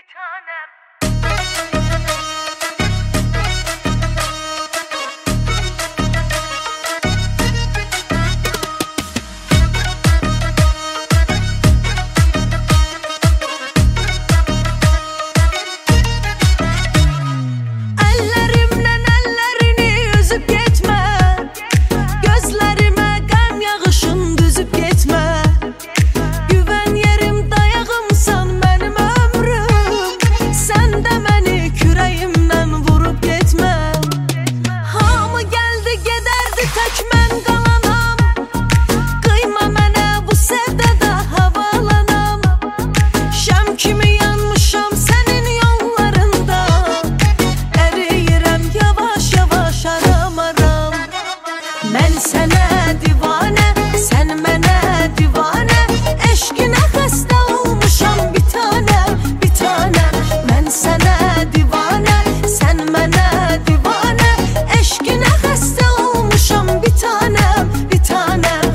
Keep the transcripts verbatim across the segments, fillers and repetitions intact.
bir tanem. Mən sənə divanə, sən mənə divanə, eşqinə xəstə olmuşam bir tanem, bir tanem. Mən sənə divanə, sən mənə divanə, eşqinə xəstə olmuşam bir tanem, bir tanem.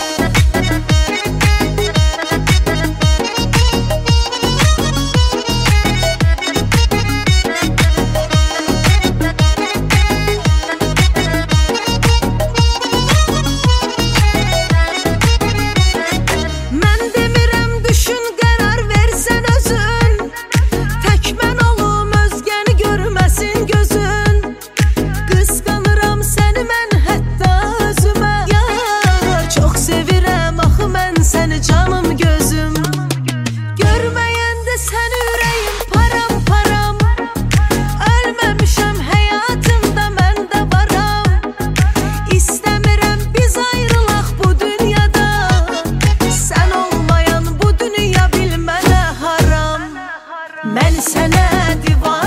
Səni canım gözüm görməyəndə sən ürəyim param param. Ölməmişəm həyatımda mən də varam. İstəmirəm biz ayrılaq bu dünyada. Sən olmayan bu dünya bilmənə haram. Mən sənə divan